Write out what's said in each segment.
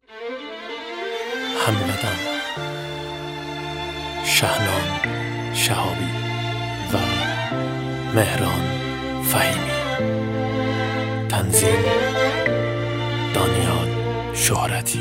همقدم، شهنام شهابی و مهران فهیمی. تنظیم دانیال شهرتی.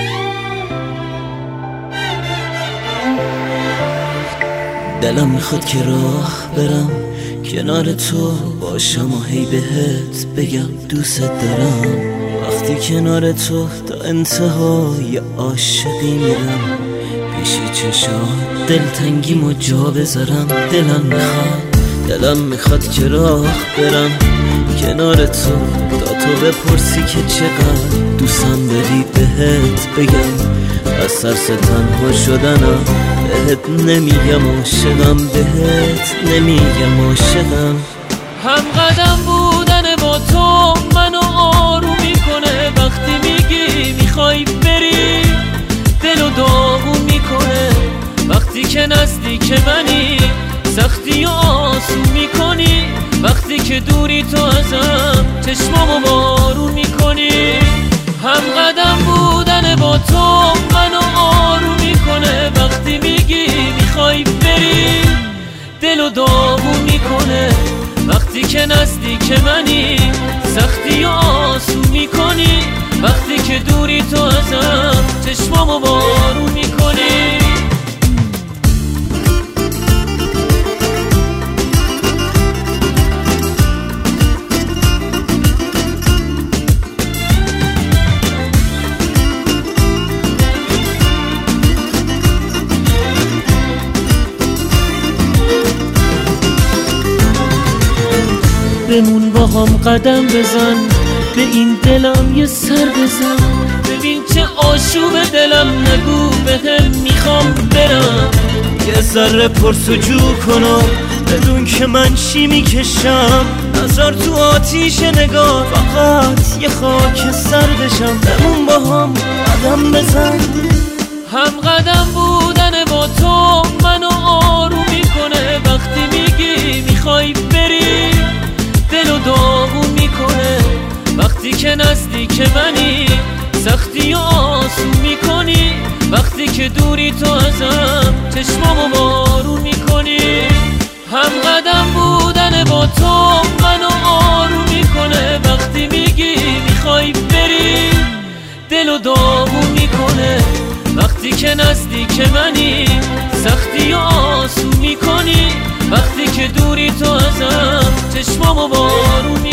دلم میخواد که راه برم کنار تو باشم و هی بهت بگم دوست دارم. وقتی کنار تو تا انتهای عاشقی میرم، پیشی چشات دلتنگیمو جا بذارم. دلم میخواد که راه برم کنار تو تا تو بپرسی که چقدر دوستم داری بهت بگم. از ترس تنها شدنم بهت نمیگم عاشقم، بهت نمیگم عاشقم. هم قدم بودن با تو منو آروم میکنه، وقتی میگی میخوای بری دلو داغون میکنه. وقتی که نزدیک منی سختی و آسون میکنی، وقتی که دوری تو ازم چشمامو بارون میکنی. هم قدم بودن با تو منو آروم میکنه، وقتی میگی میخوای بری دلو داغون میکنه. وقتی که نزدیک منی سختی و آسون میکنی، وقتی که دوری تو ازم چشمامو بارون میکنی. بمون با هم قدم بزن، به این دلم یه سر بزن. ببین چه آشوب دلم، نگو بهم میخوام برم. یه ذره پرسجو کنم بدون که من چی میکشم. نظر تو آتیش نگاه، فقط یه خاک سر بشم. بمون با هم قدم بزن. هم قدم بودن با تو منو آروم میکنه، وقتی میگی میخوای بری دلو داغون میکنه. وقتی که نزدیک منی سختی و آسون میکنی، وقتی که دوری تو ازم چشمامو بارون میکنی. هم قدم بودن با تو منو آروم میکنه، وقتی میگی میخوای بری دلو داغون میکنه. وقتی که نزدیک منی سختی و آسون میکنی، وقتی که دوری تو ازم چشمامو بارون میکنی.